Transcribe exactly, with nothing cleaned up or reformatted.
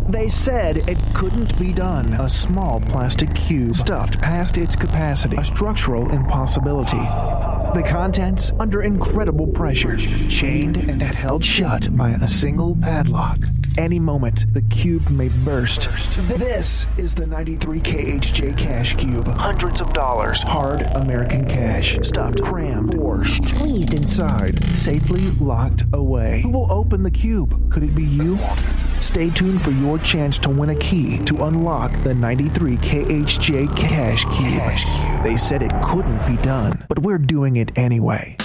They said it couldn't be done. A small plastic cube stuffed past its capacity. A structural impossibility. The contents under incredible pressure, chained and held shut by a single padlock. Any moment, the cube may burst. This is the ninety-three K H J Cash Cube. Hundreds of dollars. Hard American cash. Stuffed, crammed, or squeezed inside. Safely locked away. Who will open the cube? Could it be you? Stay tuned for your chance to win a key to unlock the ninety-three K H J Cash Cube. They said it couldn't be done, but we're doing it anyway.